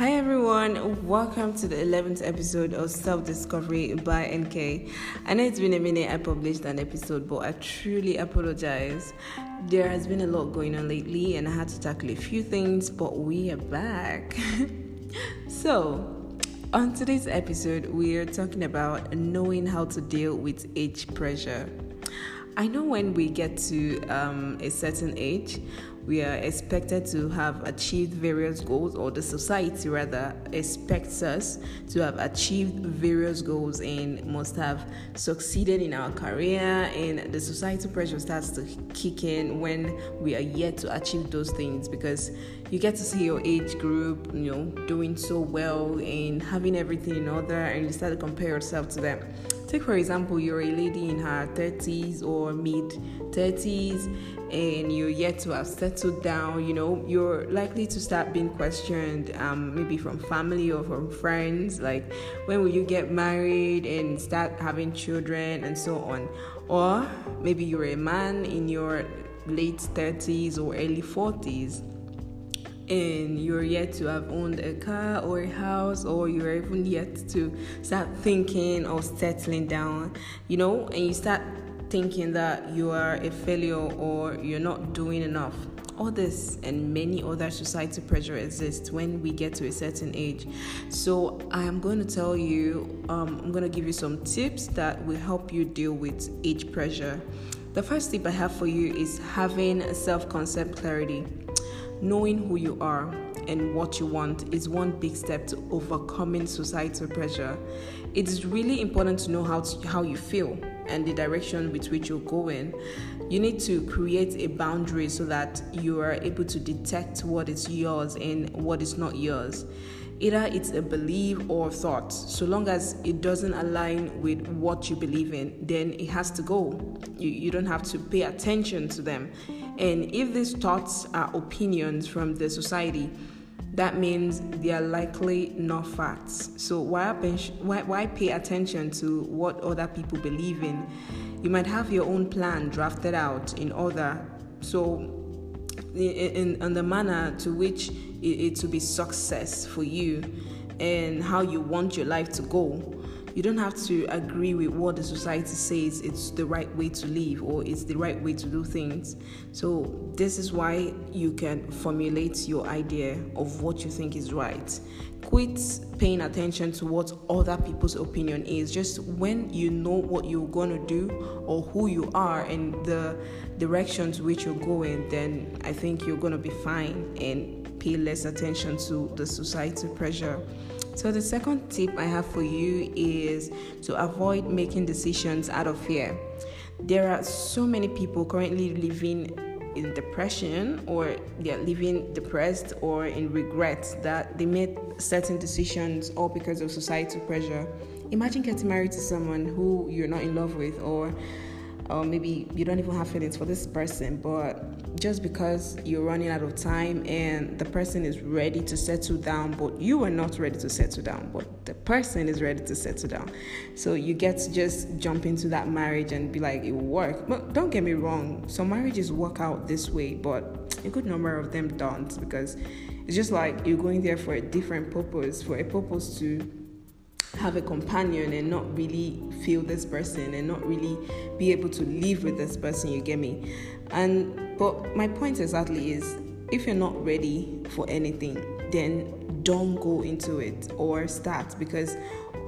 Hi everyone, welcome to the 11th episode of Self Discovery by NK. I know it's been a minute I published an episode, but I truly apologize. There has been a lot going on lately and I had to tackle a few things, but we are back. So, on today's episode, we are talking about knowing how to deal with age pressure. I know when we get to a certain age, we are expected to have achieved various goals, or the society rather expects us to have achieved various goals and must have succeeded in our career, and the societal pressure starts to kick in when we are yet to achieve those things, because you get to see your age group, doing so well and having everything in order, and you start to compare yourself to them. Take for example, you're a lady in her 30s or mid 30s and you're yet to have settled down. You're likely to start being questioned, maybe from family or from friends, like when will you get married and start having children and so on. Or maybe you're a man in your late 30s or early 40s and you're yet to have owned a car or a house, or you're even yet to start thinking or settling down, and you start thinking that you are a failure or you're not doing enough. All this and many other societal pressure exists when we get to a certain age. So I am going to tell you, I'm going to give you some tips that will help you deal with age pressure. The first tip I have for you is having self-concept clarity. Knowing who you are and what you want is one big step to overcoming societal pressure. It is really important to know how you feel and the direction with which you're going. You need to create a boundary so that you are able to detect what is yours and what is not yours. Either it's a belief or thought. So long as it doesn't align with what you believe in, then it has to go. You don't have to pay attention to them. And if these thoughts are opinions from the society, that means they are likely not facts. So why pay attention to what other people believe in? You might have your own plan drafted out in order, so in the manner to which it will be success for you and how you want your life to go. You don't have to agree with what the society says it's the right way to live or it's the right way to do things. So this is why you can formulate your idea of what you think is right. Quit paying attention to what other people's opinion is. Just when you know what you're going to do or who you are and the direction to which you're going, then I think you're going to be fine and pay less attention to the societal pressure. So the second tip I have for you is to avoid making decisions out of fear. There are so many people currently living in depression, or they're living depressed or in regret that they made certain decisions all because of societal pressure. Imagine getting married to someone who you're not in love with, or maybe you don't even have feelings for this person, but just because you're running out of time and the person is ready to settle down, but you are not ready to settle down, but the person is ready to settle down. So you get to just jump into that marriage and be like, it will work. But don't get me wrong, some marriages work out this way, but a good number of them don't, because it's just like you're going there for a different purpose, for a purpose to have a companion and not really feel this person and not really be able to live with this person, you get me? But my point exactly is, if you're not ready for anything, then don't go into it or start because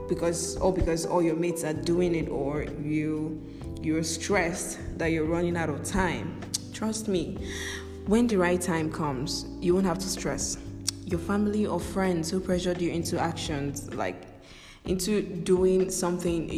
all your mates are doing it, or you're stressed that you're running out of time. Trust me, when the right time comes, you won't have to stress. Your family or friends who pressured you into actions, like into doing something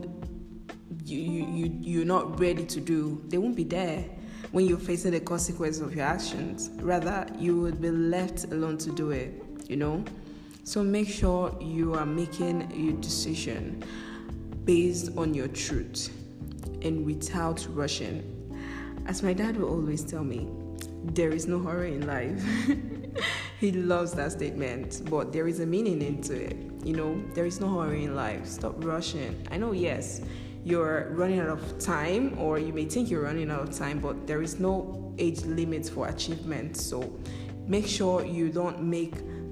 you're not ready to do, they won't be there when you're facing the consequences of your actions. Rather, you would be left alone to do it, So make sure you are making your decision based on your truth and without rushing. As my dad will always tell me, there is no hurry in life. He loves that statement, but there is a meaning into it. There is no hurry in life. Stop rushing. I know, yes, you're running out of time, or you may think you're running out of time, but there is no age limit for achievement. So make sure you don't make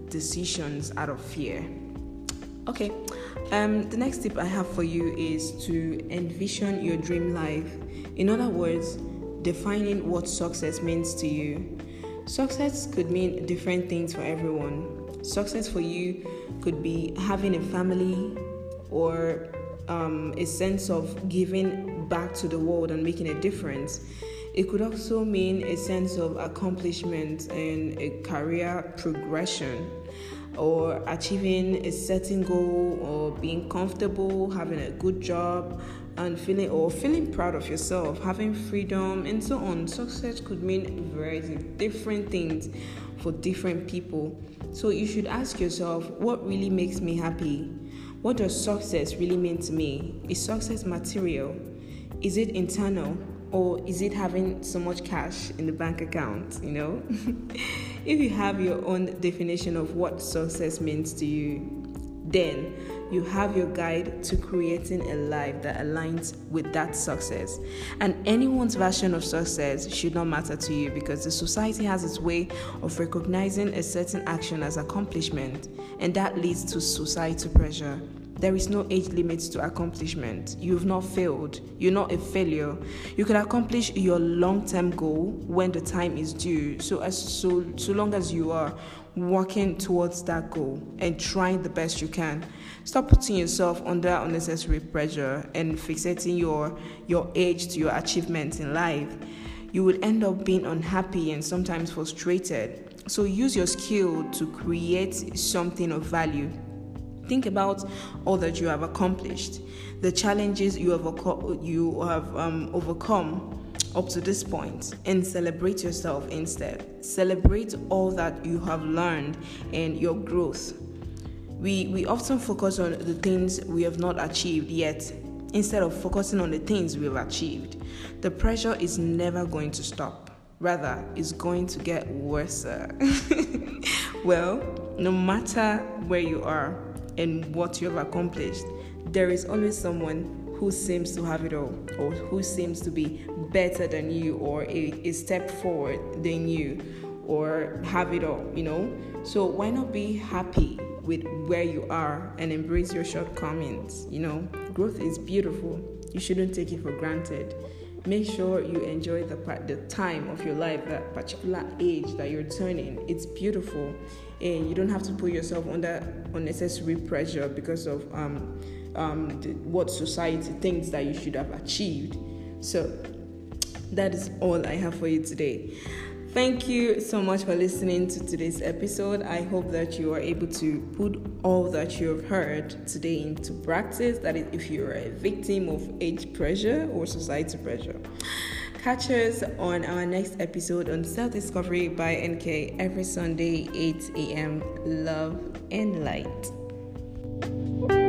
decisions out of fear. Okay, the next tip I have for you is to envision your dream life. In other words, defining what success means to you. Success could mean different things for everyone. Success for you could be having a family, or a sense of giving back to the world and making a difference. It could also mean a sense of accomplishment and a career progression, or achieving a certain goal, or being comfortable, having a good job, and feeling proud of yourself, having freedom, and so on. Success could mean variety different things for different people. So you should ask yourself, what really makes me happy? What does success really mean to me? Is success material? Is it internal? Or is it having so much cash in the bank account, If you have your own definition of what success means to you, then you have your guide to creating a life that aligns with that success. And anyone's version of success should not matter to you, because the society has its way of recognizing a certain action as accomplishment, and that leads to societal pressure. There is no age limit to accomplishment. You've not failed. You're not a failure. You can accomplish your long-term goal when the time is due. So long as you are working towards that goal and trying the best you can. Stop putting yourself under unnecessary pressure and fixating your age to your achievements in life. You would end up being unhappy and sometimes frustrated. So use your skill to create something of value. Think about all that you have accomplished, the challenges you have overcome up to this point, and celebrate yourself instead. Celebrate all that you have learned and your growth. We often focus on the things we have not achieved yet, instead of focusing on the things we have achieved. The pressure is never going to stop. Rather, it's going to get worse. Well, no matter where you are and what you have accomplished, there is always someone who seems to have it all, or who seems to be better than you, or a step forward than you, or have it all, So why not be happy with where you are and embrace your shortcomings? Growth is beautiful. You shouldn't take it for granted. Make sure you enjoy the time of your life, that particular age that you're turning. It's beautiful, and you don't have to put yourself under unnecessary pressure because of what society thinks that you should have achieved. So that is all I have for you today. Thank you so much for listening to today's episode. I hope that you are able to put all that you have heard today into practice. That is, if you're a victim of age pressure or society pressure. Catch us on our next episode on Self-Discovery by NK every Sunday, 8 a.m. Love and light.